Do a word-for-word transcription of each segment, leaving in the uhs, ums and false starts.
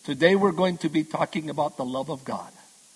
Today we're going to be talking about the love of God.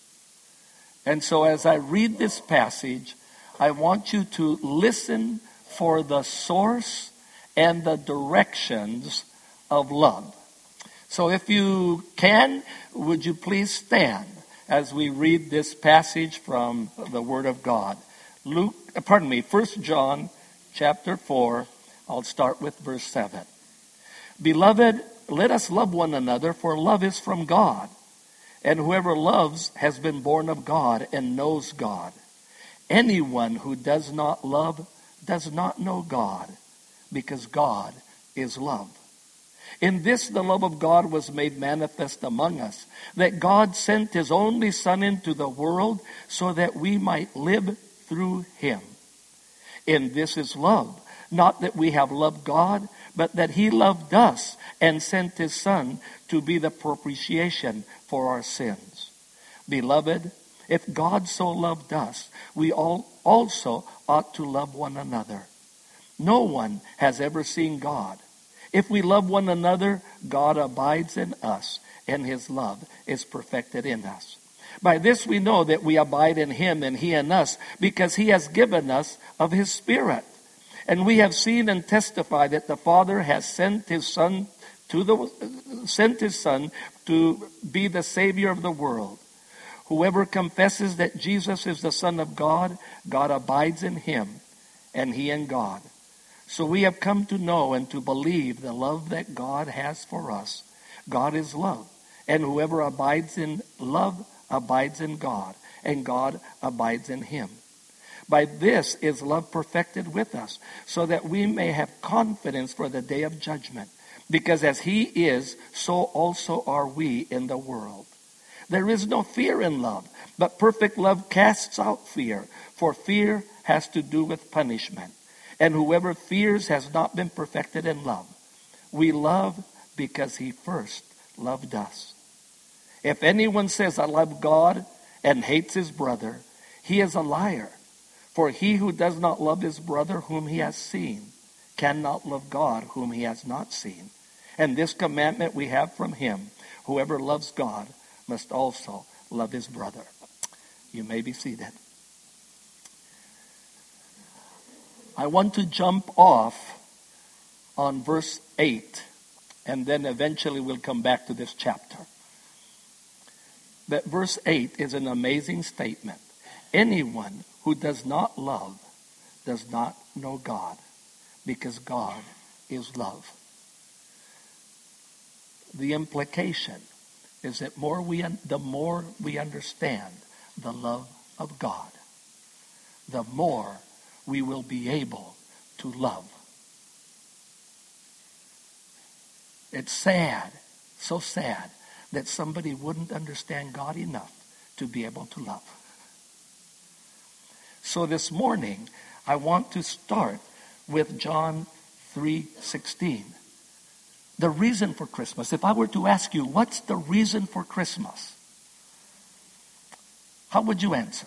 And so as I read this passage, I want you to listen for the source and the directions of love. So if you can, would you please stand as we read this passage from the Word of God. Luke, pardon me, First John chapter four, I'll start with verse seven. Beloved, let us love one another, for love is from God. And whoever loves has been born of God and knows God. Anyone who does not love does not know God, because God is love. In this the love of God was made manifest among us, that God sent his only Son into the world so that we might live through him. In this is love, not that we have loved God, but that he loved us and sent his Son to be the propitiation for our sins. Beloved, if God so loved us, we all also ought to love one another. No one has ever seen God. If we love one another, God abides in us, and his love is perfected in us. By this we know that we abide in him and he in us, because he has given us of his Spirit. And we have seen and testified that the Father has sent his Son to the sent his Son to be the Savior of the world. Whoever confesses that Jesus is the Son of God, God abides in him, and he in God. So we have come to know and to believe the love that God has for us. God is love, and whoever abides in love abides in God, and God abides in him. By this is love perfected with us, so that we may have confidence for the day of judgment. Because as he is, so also are we in the world. There is no fear in love, but perfect love casts out fear, for fear has to do with punishment. And whoever fears has not been perfected in love. We love because he first loved us. If anyone says, I love God, and hates his brother, he is a liar. For he who does not love his brother whom he has seen cannot love God whom he has not seen. And this commandment we have from him: whoever loves God must also love his brother. You may be seated. I want to jump off on verse eight, and then eventually we'll come back to this chapter. But verse eight is an amazing statement. Anyone who does not love does not know God, because God is love. The implication is that more we un- the more we understand the love of God, the more we will be able to love. It's sad, so sad, that somebody wouldn't understand God enough to be able to love. So this morning, I want to start with John three sixteen. The reason for Christmas. If I were to ask you, what's the reason for Christmas? How would you answer?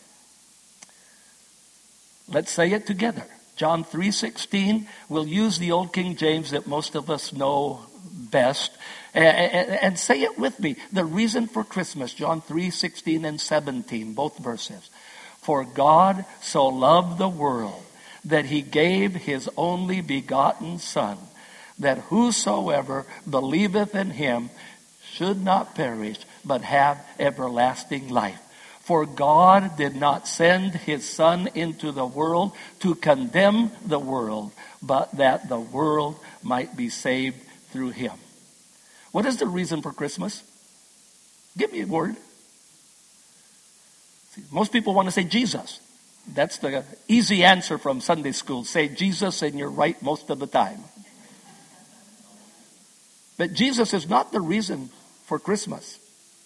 Let's say it together. John three sixteen. We'll use the old King James that most of us know best. And say it with me. The reason for Christmas. John three sixteen and seventeen. Both verses. For God so loved the world that he gave his only begotten Son, that whosoever believeth in him should not perish, but have everlasting life. For God did not send his Son into the world to condemn the world, but that the world might be saved through him. What is the reason for Christmas? Give me a word. Most people want to say Jesus. That's the easy answer from Sunday school. Say Jesus and you're right most of the time. But Jesus is not the reason for Christmas.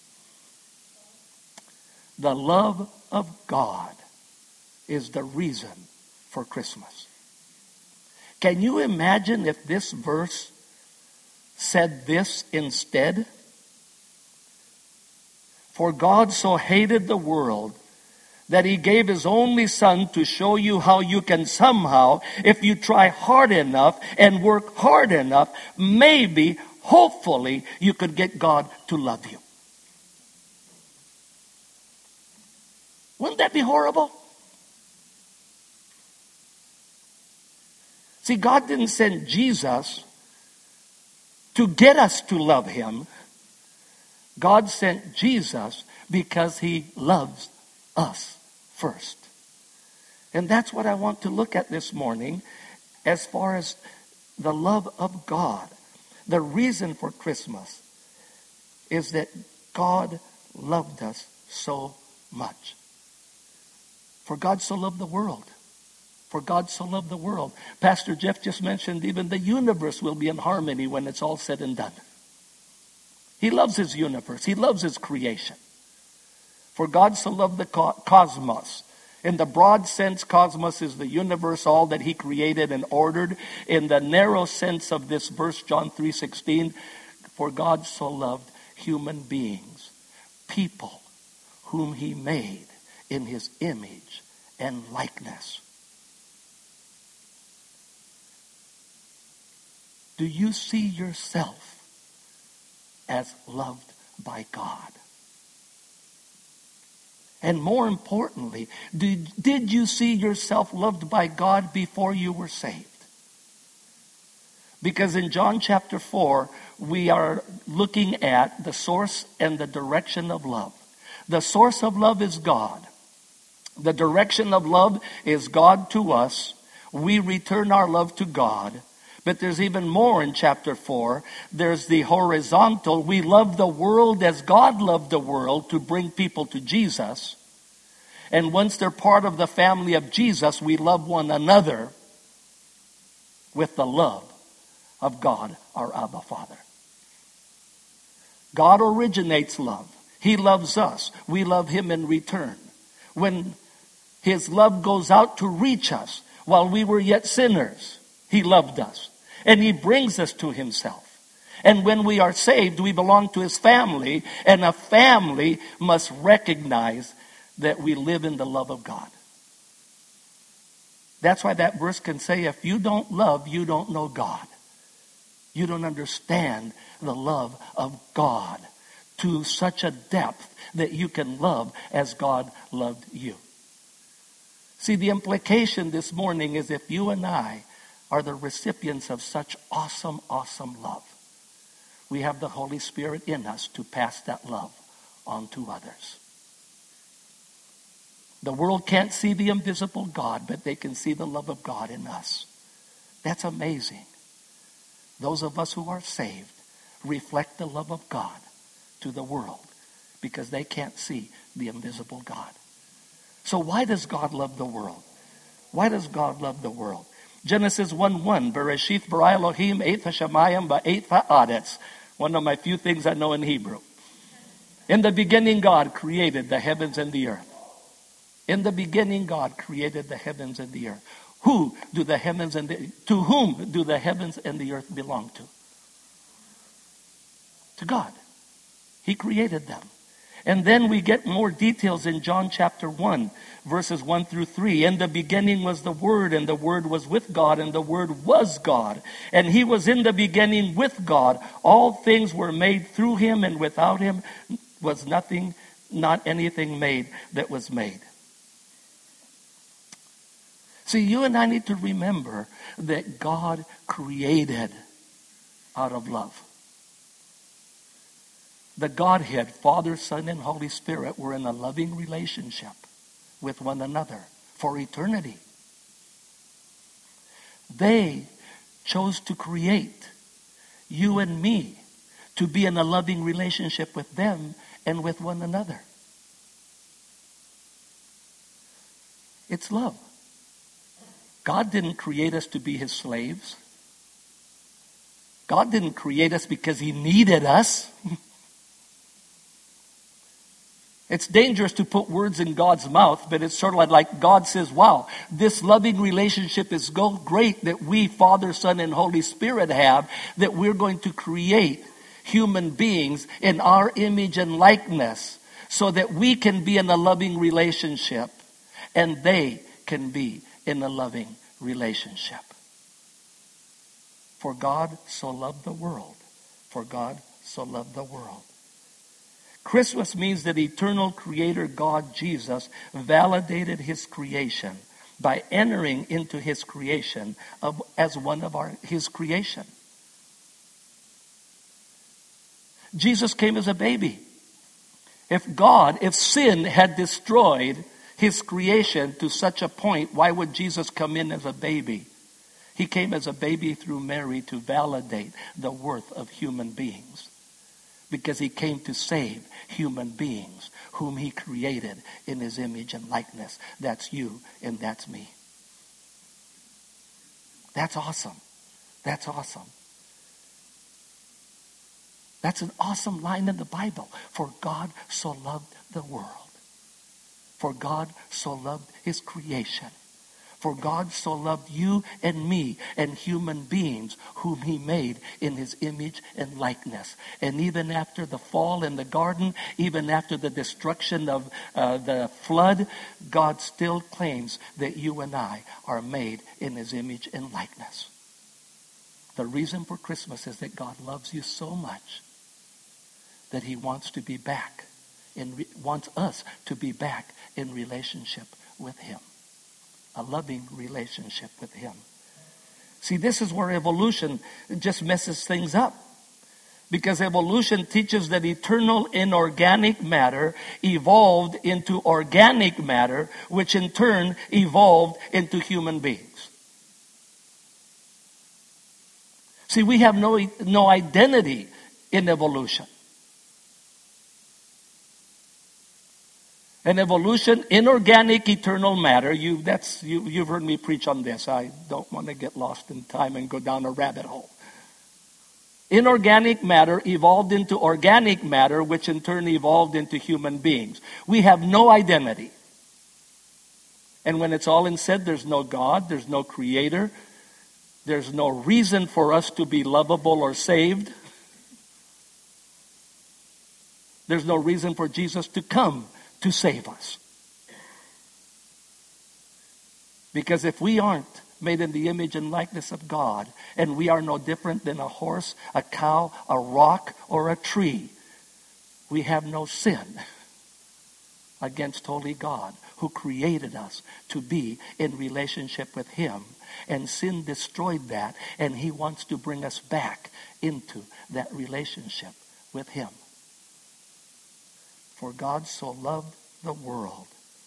The love of God is the reason for Christmas. Can you imagine if this verse said this instead? For God so hated the world that he gave his only Son to show you how you can somehow, if you try hard enough and work hard enough, maybe hopefully you could get God to love you. Wouldn't that be horrible? See, God didn't send Jesus to get us to love him. God sent Jesus because he loves us first. And that's what I want to look at this morning as far as the love of God. The reason for Christmas is that God loved us so much. For God so loved the world. For God so loved the world. Pastor Jeff just mentioned even the universe will be in harmony when it's all said and done. He loves his universe. He loves his creation. For God so loved the co- cosmos. In the broad sense, cosmos is the universe, all that he created and ordered. In the narrow sense of this verse, John three sixteen, for God so loved human beings, people whom he made in his image and likeness. Do you see yourself as loved by God? And more importantly, did, did you see yourself loved by God before you were saved? Because in John chapter four, we are looking at the source and the direction of love. The source of love is God. The direction of love is God to us. We return our love to God. But there's even more in chapter four. There's the horizontal. We love the world as God loved the world to bring people to Jesus. And once they're part of the family of Jesus, we love one another with the love of God, our Abba Father. God originates love. He loves us. We love him in return. When his love goes out to reach us while we were yet sinners, he loved us. And he brings us to himself. And when we are saved, we belong to his family. And a family must recognize that we live in the love of God. That's why that verse can say, if you don't love, you don't know God. You don't understand the love of God to such a depth that you can love as God loved you. See, the implication this morning is if you and I are the recipients of such awesome, awesome love, we have the Holy Spirit in us to pass that love on to others. The world can't see the invisible God, but they can see the love of God in us. That's amazing. Those of us who are saved reflect the love of God to the world because they can't see the invisible God. So why does God love the world? Why does God love the world? Genesis one one, Bereshith bara Elohim et hashamayim ba'et ha'aretz. One of my few things I know in Hebrew. In the beginning, God created the heavens and the earth. In the beginning, God created the heavens and the earth. Who do the heavens and the, to whom do the heavens and the earth belong to? To God. He created them. And then we get more details in John chapter one, verses one through three. In the beginning was the Word, and the Word was with God, and the Word was God. And he was in the beginning with God. All things were made through him, and without him was nothing, not anything made that was made. See, you and I need to remember that God created out of love. The Godhead, Father, Son, and Holy Spirit were in a loving relationship with one another for eternity. They chose to create you and me to be in a loving relationship with them and with one another. It's love. God didn't create us to be his slaves. God didn't create us because he needed us. It's dangerous to put words in God's mouth, but it's sort of like God says, wow, this loving relationship is so great that we, Father, Son, and Holy Spirit have, that we're going to create human beings in our image and likeness so that we can be in a loving relationship and they can be in a loving relationship. For God so loved the world For God so loved the world. Christmas means that eternal creator God Jesus validated his creation by entering into his creation of, as one of our, his creation. Jesus came as a baby. If God, if sin had destroyed his creation to such a point, why would Jesus come in as a baby? He came as a baby through Mary to validate the worth of human beings. Because he came to save human beings whom he created in his image and likeness. That's you and that's me. That's awesome. That's awesome. That's an awesome line in the Bible. For God so loved the world. For God so loved his creation. For God so loved you and me and human beings whom he made in his image and likeness. And even after the fall in the garden, even after the destruction of uh, the flood, God still claims that you and I are made in his image and likeness. The reason for Christmas is that God loves you so much that he wants to be back, in re- wants us to be back in relationship with him. A loving relationship with him. See, this is where evolution just messes things up. Because evolution teaches that eternal inorganic matter evolved into organic matter, which in turn evolved into human beings. See, we have no, no identity in evolution. And evolution, inorganic, eternal matter. You, that's, you, you've heard me preach on this. I don't want to get lost in time and go down a rabbit hole. Inorganic matter evolved into organic matter, which in turn evolved into human beings. We have no identity. And when it's all in said, there's no God, there's no creator, there's no reason for us to be lovable or saved. There's no reason for Jesus to come to save us. Because if we aren't made in the image and likeness of God, and we are no different than a horse, a cow, a rock, or a tree, we have no sin against holy God, who created us to be in relationship with him. And sin destroyed that, and he wants to bring us back into that relationship with him. For God so loved the world.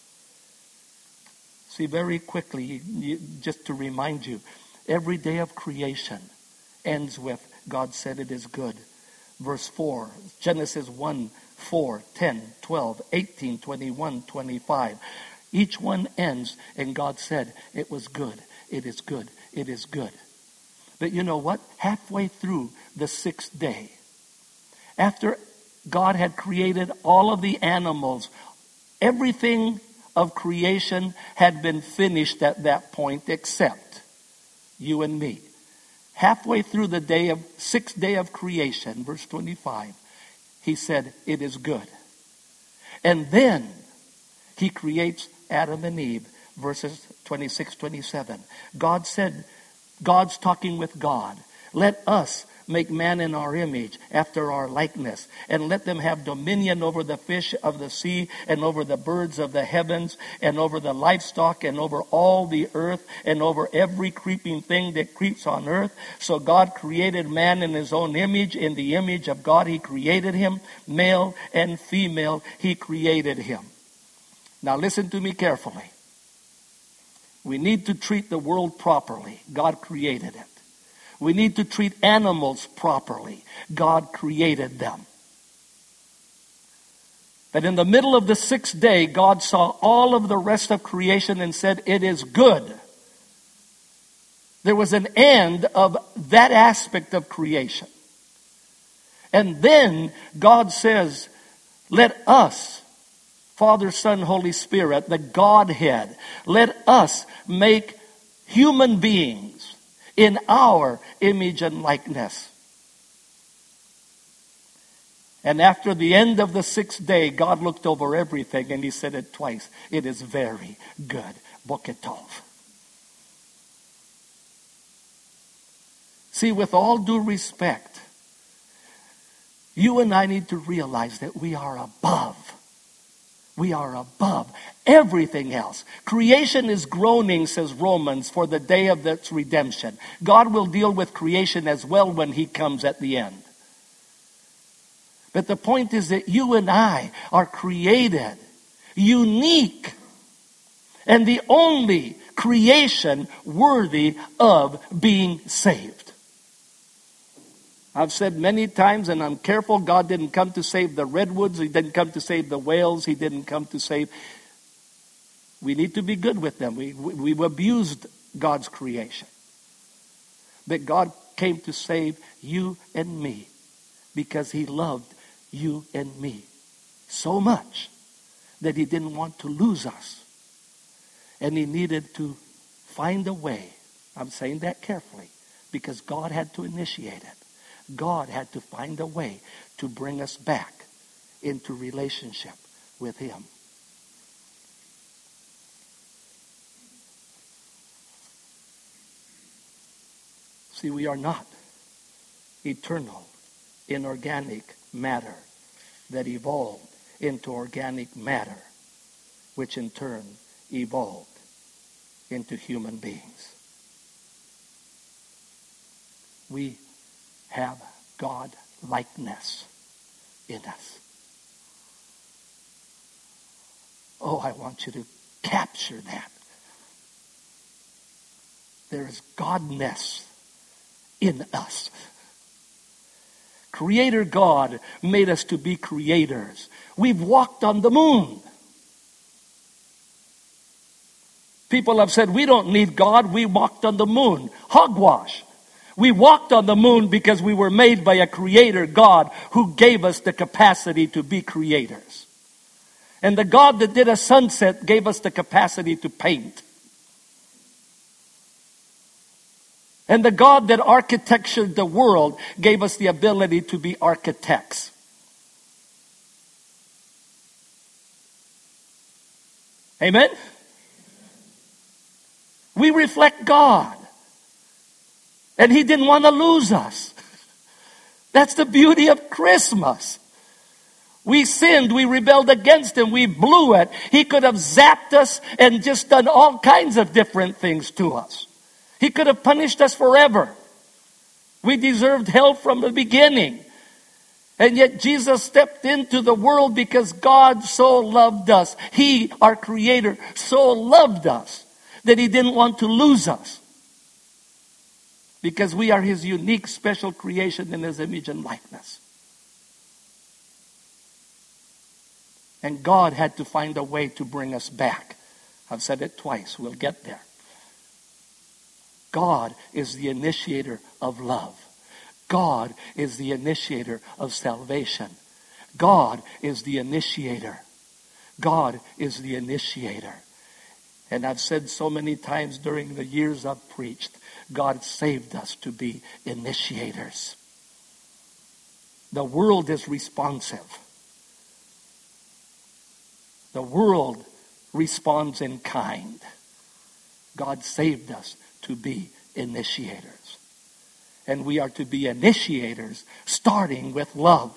See, very quickly, you, you, just to remind you, every day of creation ends with God said it is good. Verse four, Genesis one, four, ten, twelve, eighteen, twenty-one, twenty-five. Each one ends, and God said it was good, it is good, it is good. But you know what? Halfway through the sixth day, after God had created all of the animals, everything of creation had been finished at that point except you and me. Halfway through the day of sixth day of creation, verse twenty-five, he said, it is good. And then he creates Adam and Eve, verses twenty-six, twenty-seven. God said, God's talking with God. Let us make man in our image, after our likeness, and let them have dominion over the fish of the sea, and over the birds of the heavens, and over the livestock, and over all the earth, and over every creeping thing that creeps on earth. So God created man in his own image. In the image of God he created him. Male and female he created him. Now listen to me carefully. We need to treat the world properly. God created it. We need to treat animals properly. God created them. But in the middle of the sixth day, God saw all of the rest of creation and said, it is good. There was an end of that aspect of creation. And then God says, let us, Father, Son, Holy Spirit, the Godhead, let us make human beings in our image and likeness. And after the end of the sixth day, God looked over everything and he said it twice. It is very good. Boker Tov. See, with all due respect, You and I need to realize that we are above. We are above everything else. Creation is groaning, says Romans, for the day of its redemption. God will deal with creation as well when he comes at the end. But the point is that you and I are created, unique, and the only creation worthy of being saved. I've said many times, and I'm careful, God didn't come to save the redwoods. He didn't come to save the whales. He didn't come to save. We need to be good with them. We, we, we've abused God's creation. But God came to save you and me because he loved you and me so much that he didn't want to lose us. And he needed to find a way. I'm saying that carefully because God had to initiate it. God had to find a way to bring us back into relationship with him. See, we are not eternal, inorganic matter that evolved into organic matter, which in turn evolved into human beings. We have God likeness in us. Oh, I want you to capture that. There is Godness in us. Creator God made us to be creators. We've walked on the moon. People have said, we don't need God, we walked on the moon. Hogwash. We walked on the moon because we were made by a creator God who gave us the capacity to be creators. And the God that did a sunset gave us the capacity to paint. And the God that architectured the world gave us the ability to be architects. Amen? We reflect God. And he didn't want to lose us. That's the beauty of Christmas. We sinned, we rebelled against him, we blew it. He could have zapped us and just done all kinds of different things to us. He could have punished us forever. We deserved hell from the beginning. And yet Jesus stepped into the world because God so loved us. He, our Creator, so loved us that he didn't want to lose us. Because we are his unique, special creation in his image and likeness. And God had to find a way to bring us back. I've said it twice. We'll get there. God is the initiator of love. God is the initiator of salvation. God is the initiator. God is the initiator. And I've said so many times during the years I've preached, God saved us to be initiators. The world is responsive. The world responds in kind. God saved us to be initiators. And we are to be initiators starting with love.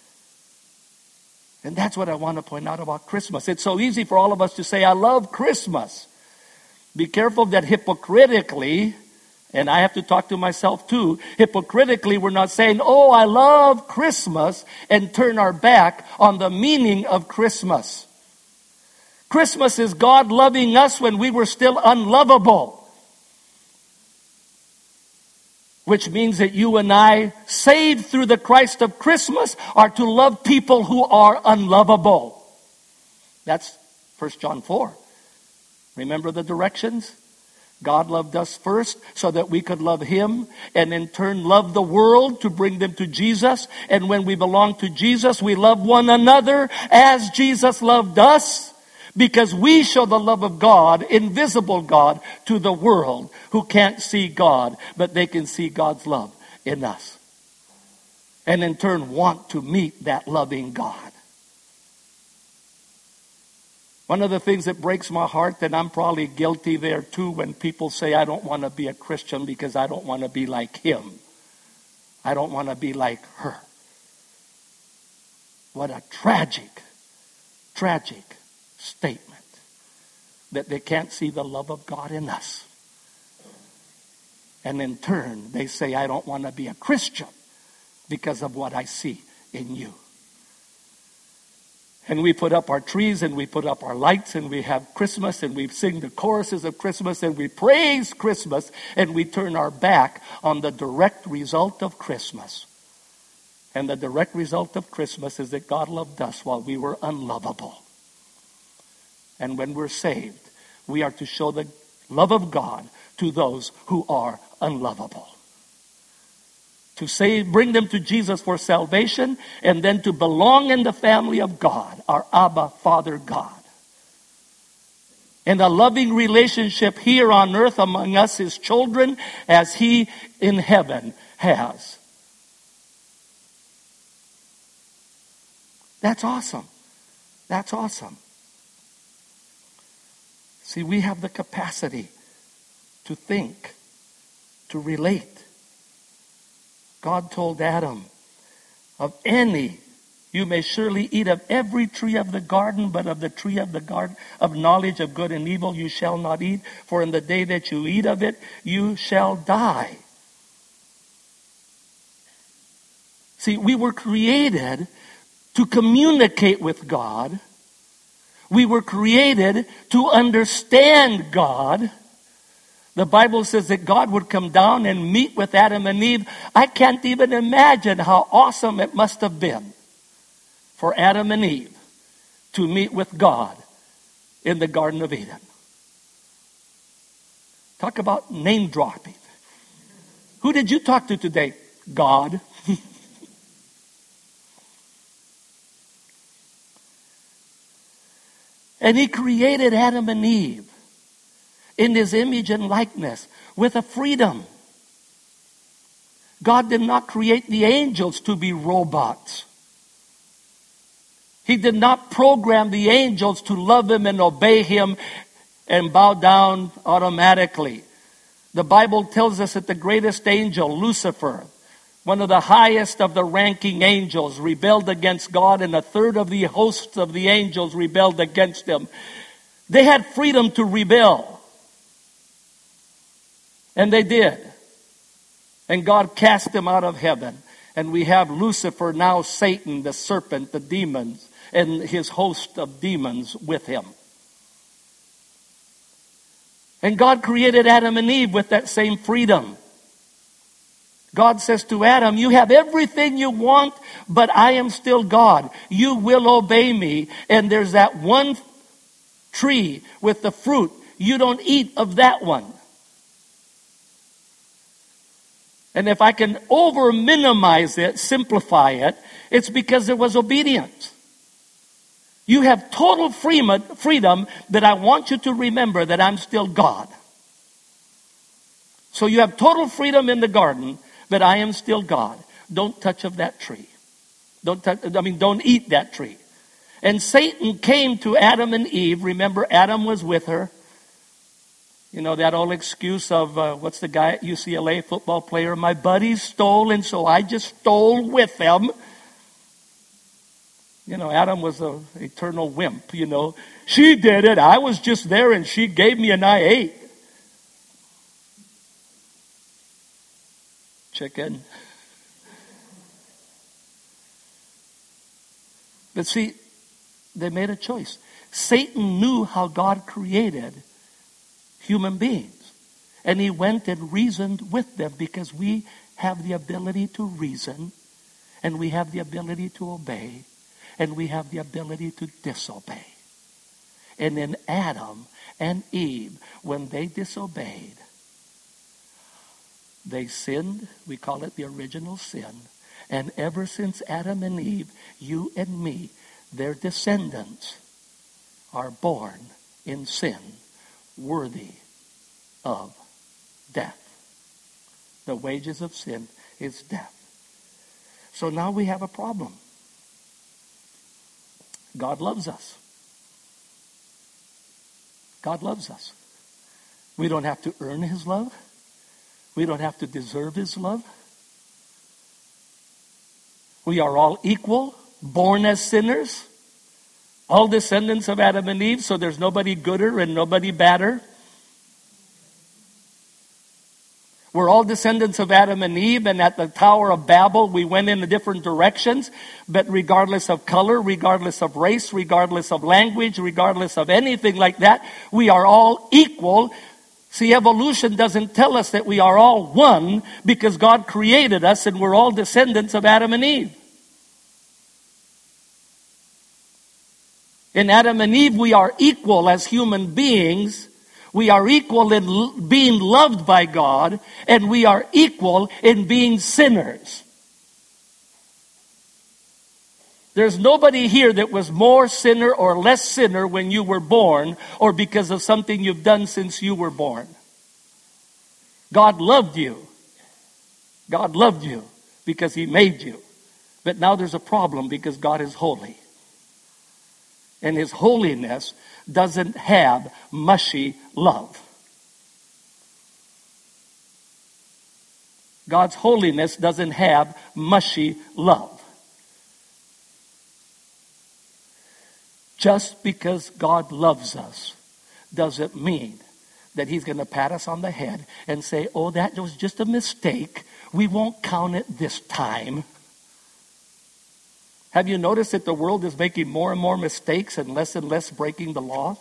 And that's what I want to point out about Christmas. It's so easy for all of us to say, I love Christmas. Be careful that hypocritically, and I have to talk to myself too, hypocritically we're not saying, oh, I love Christmas, and turn our back on the meaning of Christmas. Christmas is God loving us when we were still unlovable. Which means that you and I, saved through the Christ of Christmas, are to love people who are unlovable. That's First John four. Remember the directions? God loved us first so that we could love him and in turn love the world to bring them to Jesus. And when we belong to Jesus, we love one another as Jesus loved us. Because we show the love of God, invisible God, to the world who can't see God, but they can see God's love in us. And in turn want to meet that loving God. One of the things that breaks my heart, and I'm probably guilty there too, when people say, I don't want to be a Christian because I don't want to be like him. I don't want to be like her. What a tragic, tragic statement that they can't see the love of God in us. And in turn, they say, I don't want to be a Christian because of what I see in you. And we put up our trees and we put up our lights and we have Christmas and we sing the choruses of Christmas and we praise Christmas and we turn our back on the direct result of Christmas. And the direct result of Christmas is that God loved us while we were unlovable. And when we're saved, we are to show the love of God to those who are unlovable. To save, bring them to Jesus for salvation, and then to belong in the family of God, our Abba, Father God. And a loving relationship here on earth among us, His children, as He in heaven has. That's awesome. That's awesome. See, we have the capacity to think, to relate. God told Adam, of any, you may surely eat of every tree of the garden, but of the tree of the garden of knowledge of good and evil you shall not eat, for in the day that you eat of it, you shall die. See, we were created to communicate with God. We were created to understand God. The Bible says that God would come down and meet with Adam and Eve. I can't even imagine how awesome it must have been for Adam and Eve to meet with God in the Garden of Eden. Talk about name dropping. Who did you talk to today? God. And He created Adam and Eve in His image and likeness with a freedom. God did not create the angels to be robots. He did not program the angels to love Him and obey Him and bow down automatically. The Bible tells us that the greatest angel, Lucifer, one of the highest of the ranking angels, rebelled against God, and a third of the hosts of the angels rebelled against Him. They had freedom to rebel. And they did. And God cast them out of heaven. And we have Lucifer, now Satan, the serpent, the demons, and his host of demons with him. And God created Adam and Eve with that same freedom. God says to Adam, you have everything you want, but I am still God. You will obey me. And there's that one tree with the fruit. You don't eat of that one. And if I can over minimize it, simplify it, it's because there was obedience. You have total freedom, but I want you to remember that I'm still God. So you have total freedom in the garden, but I am still God. Don't touch of that tree. Don't touch, I mean, don't eat that tree. And Satan came to Adam and Eve. Remember, Adam was with her. You know, that old excuse of, uh, what's the guy at U C L A, football player? My buddies stole, and so I just stole with them. You know, Adam was an eternal wimp, you know. She did it. I was just there, and she gave me, and I ate. Chicken. But see, they made a choice. Satan knew how God created human beings. And he went and reasoned with them, because we have the ability to reason, and we have the ability to obey, and we have the ability to disobey. And in Adam and Eve, when they disobeyed, they sinned. We call it the original sin. And ever since Adam and Eve, you and me, their descendants, are born in sin, worthy of death. The wages of sin is death. So now we have a problem. God loves us. God loves us. We don't have to earn His love. We don't have to deserve His love. We are all equal born as sinners? All descendants of Adam and Eve, so there's nobody gooder and nobody badder? We're all descendants of Adam and Eve, and at the Tower of Babel, we went in different directions, but regardless of color, regardless of race, regardless of language, regardless of anything like that, we are all equal. See, evolution doesn't tell us that we are all one, because God created us and we're all descendants of Adam and Eve. In Adam and Eve, we are equal as human beings. We are equal in l- being loved by God, and we are equal in being sinners. There's nobody here that was more sinner or less sinner when you were born, or because of something you've done since you were born. God loved you. God loved you because He made you. But now there's a problem because God is holy. And His holiness doesn't have mushy love. God's holiness doesn't have mushy love. Just because God loves us doesn't mean that He's going to pat us on the head and say, oh, that was just a mistake. We won't count it this time. Have you noticed that the world is making more and more mistakes and less and less breaking the law?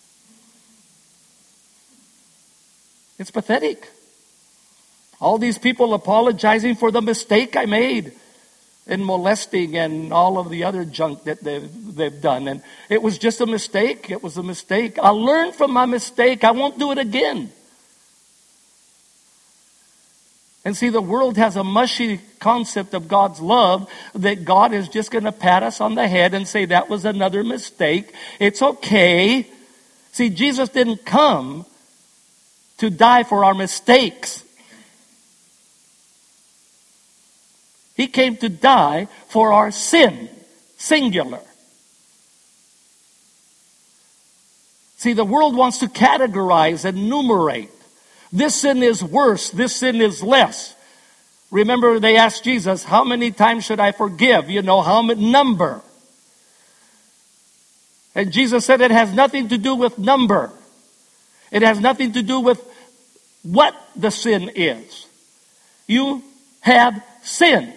It's pathetic. All these people apologizing for the mistake I made in molesting and all of the other junk that they've, they've done. And it was just a mistake. It was a mistake. I'll learn from my mistake. I won't do it again. And see, the world has a mushy concept of God's love, that God is just going to pat us on the head and say, that was another mistake. It's okay. See, Jesus didn't come to die for our mistakes. He came to die for our sin, singular. See, the world wants to categorize and enumerate. This sin is worse. This sin is less. Remember, they asked Jesus, how many times should I forgive? You know, how many number? And Jesus said it has nothing to do with number. It has nothing to do with what the sin is. You have sin.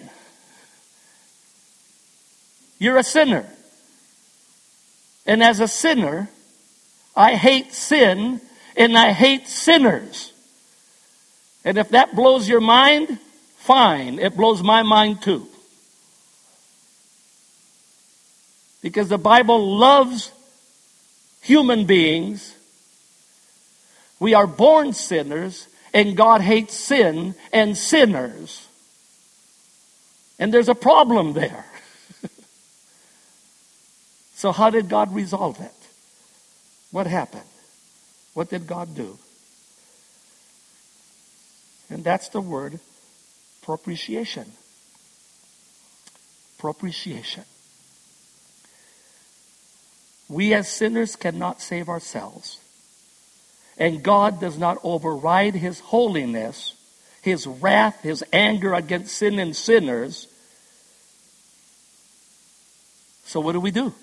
You're a sinner. And as a sinner, I hate sin and I hate sinners. And if that blows your mind, fine. It blows my mind too. Because the Bible loves human beings. We are born sinners, and God hates sin and sinners. And there's a problem there. So how did God resolve it? What happened? What did God do? And that's the word propitiation. Propitiation. We as sinners cannot save ourselves. And God does not override His holiness, His wrath, His anger against sin and sinners. So what do we do?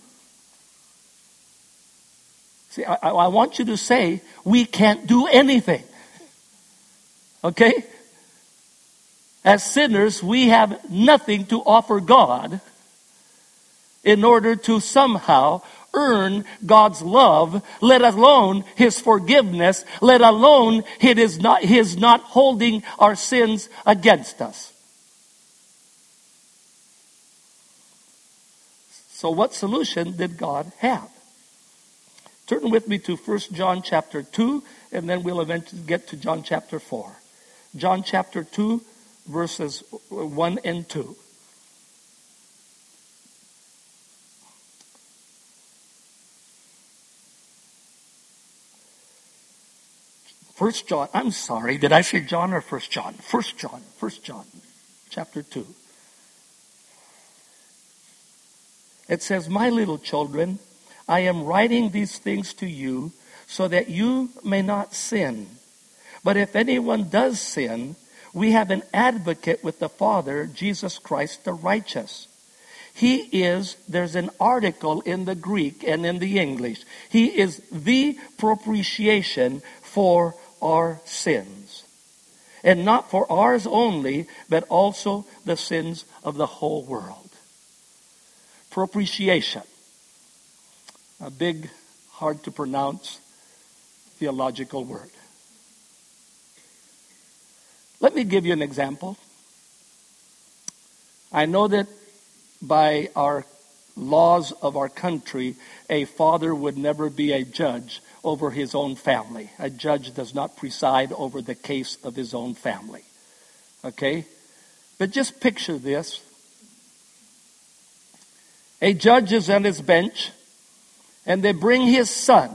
See, I, I want you to say, we can't do anything. Okay? As sinners, we have nothing to offer God in order to somehow earn God's love, let alone His forgiveness, let alone His not, His not holding our sins against us. So what solution did God have? Turn with me to First John chapter two, and then we'll eventually get to John chapter four. John chapter two, verses one and two. First John, I'm sorry, did I say John or First John? First John, First John, chapter two. It says, my little children, I am writing these things to you so that you may not sin. But if anyone does sin, we have an advocate with the Father, Jesus Christ the righteous. He is, there's an article in the Greek and in the English. He is the propitiation for our sins. And not for ours only, but also the sins of the whole world. Propitiation. A big, hard to pronounce theological word. Let me give you an example. I know that by our laws of our country, a father would never be a judge over his own family. A judge does not preside over the case of his own family. Okay? But just picture this. A judge is on his bench, and they bring his son,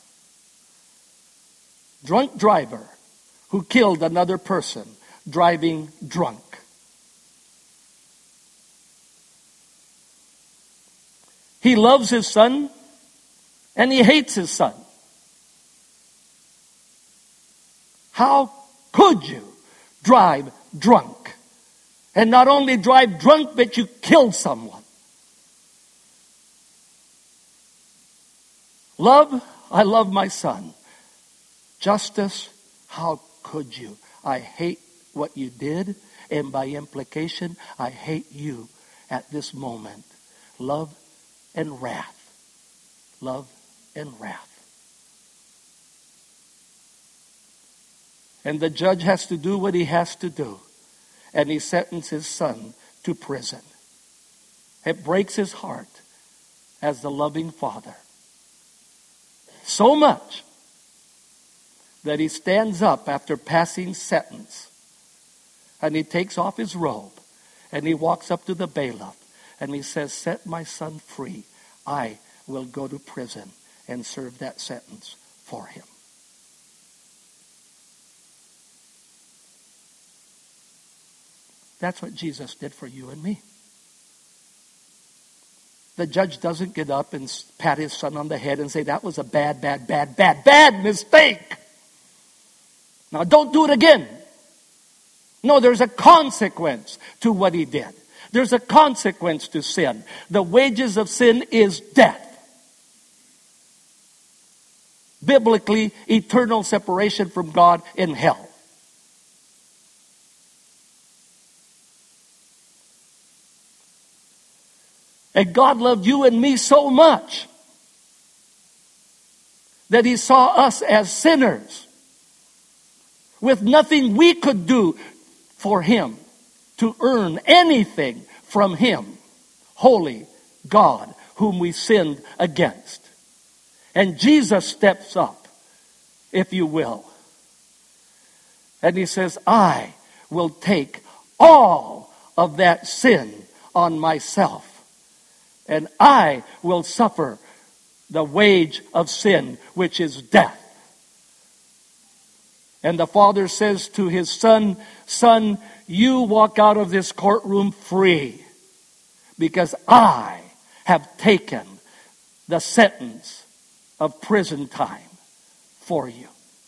drunk driver, who killed another person, driving drunk. He loves his son, and he hates his son. How could you drive drunk? And not only drive drunk, but you kill someone. Love, I love my son. Justice, how could you? I hate what you did, and by implication, I hate you at this moment. Love and wrath. Love and wrath. And the judge has to do what he has to do. And he sentences his son to prison. It breaks his heart as the loving father. So much that he stands up after passing sentence. And he takes off his robe. And he walks up to the bailiff. And he says, set my son free. I will go to prison and serve that sentence for him. That's what Jesus did for you and me. The judge doesn't get up and pat his son on the head and say, that was a bad, bad, bad, bad, bad mistake. Now don't do it again. No, there's a consequence to what he did. There's a consequence to sin. The wages of sin is death. Biblically, eternal separation from God in hell. And God loved you and me so much that he saw us as sinners with nothing we could do for him to earn anything from him, holy God, whom we sinned against. And Jesus steps up, if you will, and he says, I will take all of that sin on myself, and I will suffer the wage of sin, which is death. And the father says to his son, son, you walk out of this courtroom free because I have taken the sentence of prison time for you.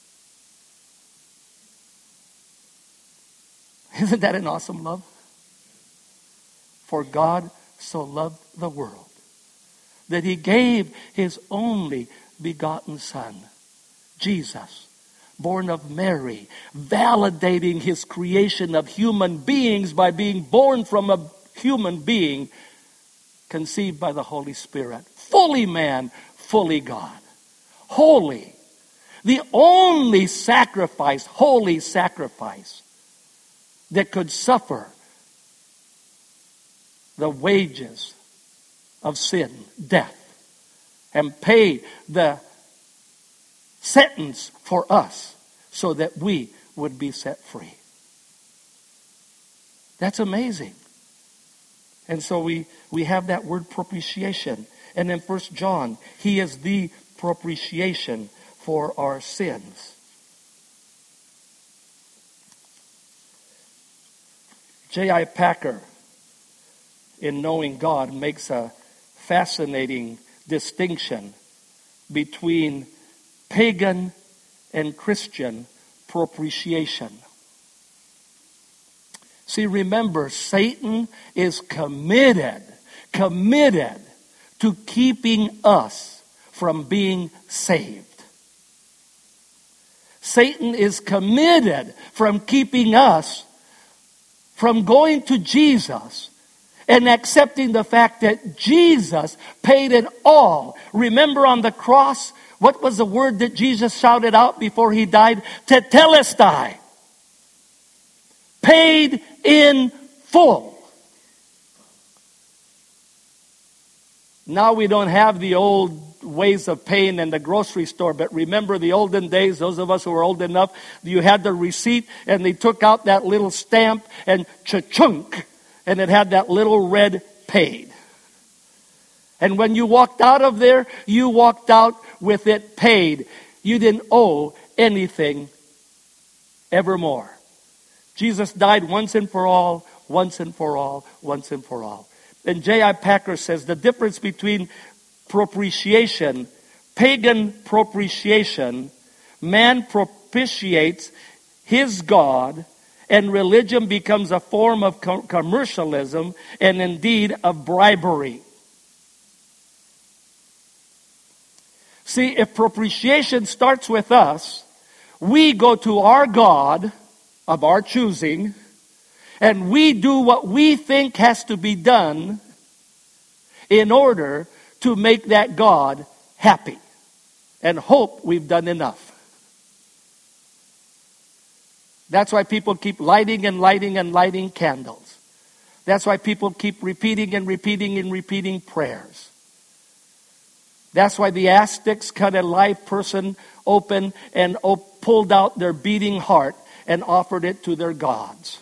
Isn't that an awesome love? For God so loved the world that he gave his only begotten son, Jesus, born of Mary, validating his creation of human beings by being born from a human being conceived by the Holy Spirit. Fully man, fully God. Holy. The only sacrifice, holy sacrifice, that could suffer the wages of sin, death, and pay the sentence for us so that we would be set free. That's amazing. And so we, we have that word propitiation. And in First John, he is the propitiation for our sins. J I Packer, in Knowing God, makes a fascinating distinction between pagan and Christian propitiation. See, remember, Satan is committed, committed to keeping us from being saved. Satan is committed from keeping us from going to Jesus and accepting the fact that Jesus paid it all. Remember on the cross, what was the word that Jesus shouted out before he died? Tetelestai. Paid in full. Now we don't have the old ways of paying in the grocery store, but remember the olden days, those of us who were old enough, you had the receipt and they took out that little stamp and cha-chunk, and it had that little red paid. And when you walked out of there, you walked out with it paid. You didn't owe anything evermore. Jesus died once and for all, once and for all, once and for all. And J I Packer says the difference between propitiation, pagan propitiation, man propitiates his God, and religion becomes a form of commercialism and indeed of bribery. See, if propitiation starts with us, we go to our God of our choosing, and we do what we think has to be done in order to make that God happy and hope we've done enough. That's why people keep lighting and lighting and lighting candles. That's why people keep repeating and repeating and repeating prayers. That's why the Aztecs cut a live person open and op- pulled out their beating heart and offered it to their gods.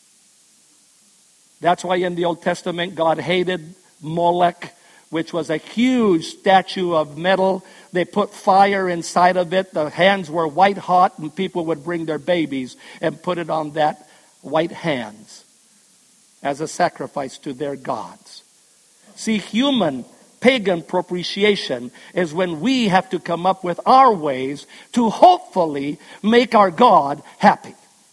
That's why in the Old Testament God hated Molech, which was a huge statue of metal. They put fire inside of it. The hands were white hot, and people would bring their babies and put it on that white hands as a sacrifice to their gods. See, human pagan propitiation is when we have to come up with our ways to hopefully make our God happy.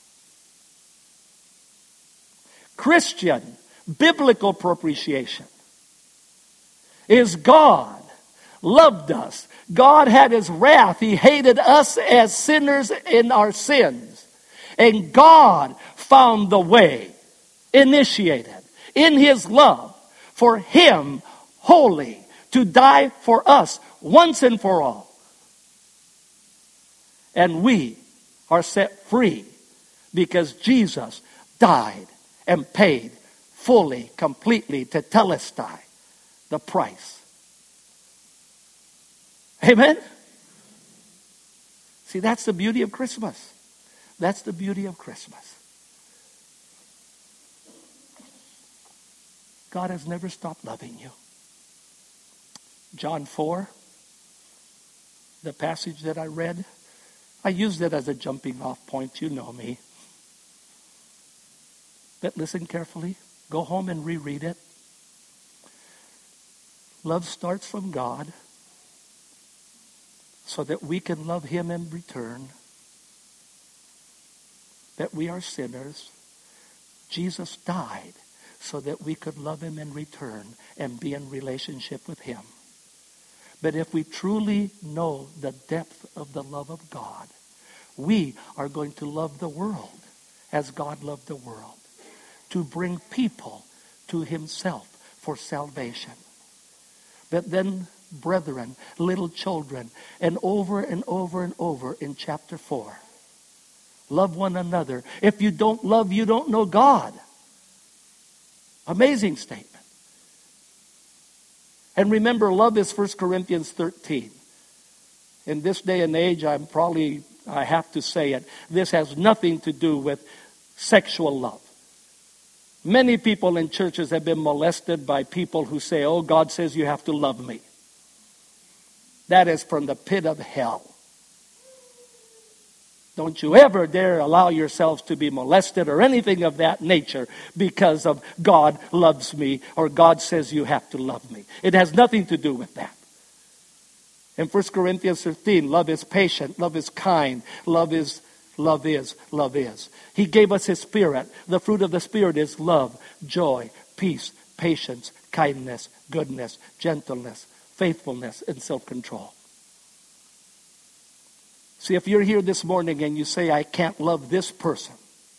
Christian, biblical propitiation is God loved us. God had his wrath. He hated us as sinners in our sins. And God found the way, initiated in his love for him holy to die for us once and for all. And we are set free because Jesus died and paid fully, completely, tetelestai, the price. Amen? See, that's the beauty of Christmas. That's the beauty of Christmas. God has never stopped loving you. John four, the passage that I read, I used it as a jumping off point. You know me. But listen carefully. Go home and reread it. Love starts from God so that we can love him in return. That we are sinners. Jesus died so that we could love him in return and be in relationship with him. But if we truly know the depth of the love of God, we are going to love the world as God loved the world, to bring people to himself for salvation. But then, brethren, little children, and over and over and over in chapter four, love one another. If you don't love, you don't know God. Amazing statement. And remember, love is First Corinthians thirteen. In this day and age, I'm probably, I have to say it, this has nothing to do with sexual love. Many people in churches have been molested by people who say, oh, God says you have to love me. That is from the pit of hell. Don't you ever dare allow yourselves to be molested or anything of that nature because of God loves me or God says you have to love me. It has nothing to do with that. In First Corinthians thirteen, love is patient, love is kind, love is, love is, love is. He gave us his Spirit. The fruit of the Spirit is love, joy, peace, patience, kindness, goodness, gentleness, faithfulness, and self-control. See, if you're here this morning and you say, I can't love this person,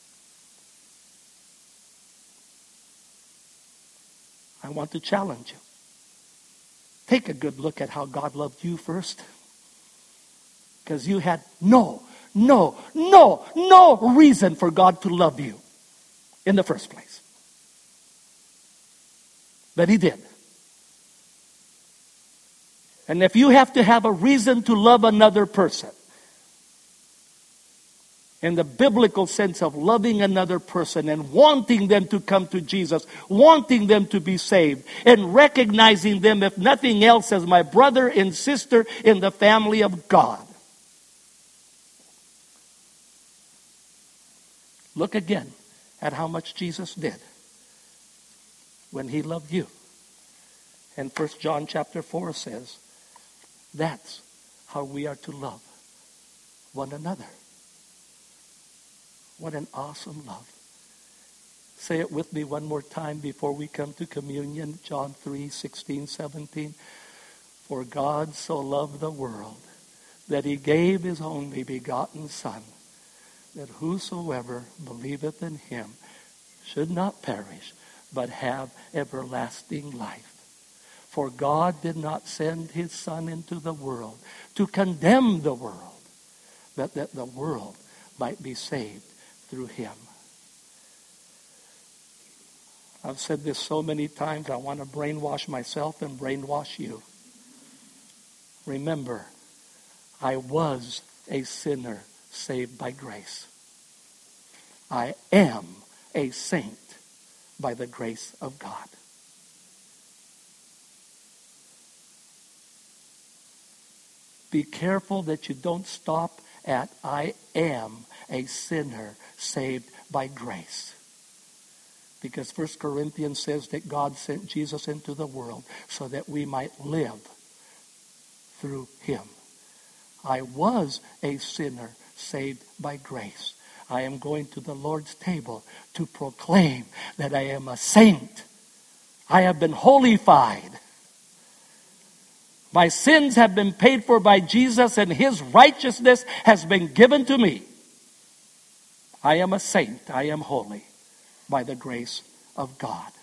I want to challenge you. Take a good look at how God loved you first. Because you had no, no, no, no reason for God to love you in the first place. But He did. And if you have to have a reason to love another person, in the biblical sense of loving another person and wanting them to come to Jesus, wanting them to be saved, and recognizing them, if nothing else, as my brother and sister in the family of God. Look again at how much Jesus did when He loved you. And First John chapter four says, that's how we are to love one another. What an awesome love. Say it with me one more time before we come to communion. John three, sixteen, seventeen. For God so loved the world that He gave His only begotten Son, that whosoever believeth in Him should not perish, but have everlasting life. For God did not send His Son into the world to condemn the world, but that the world might be saved through Him. I've said this so many times, I want to brainwash myself and brainwash you. Remember, I was a sinner saved by grace. I am a saint by the grace of God. Be careful that you don't stop at I am a sinner saved by grace. Because First Corinthians says that God sent Jesus into the world so that we might live through Him. I was a sinner saved by grace. I am going to the Lord's table to proclaim that I am a saint. I have been holified. My sins have been paid for by Jesus, and His righteousness has been given to me. I am a saint. I am holy by the grace of God.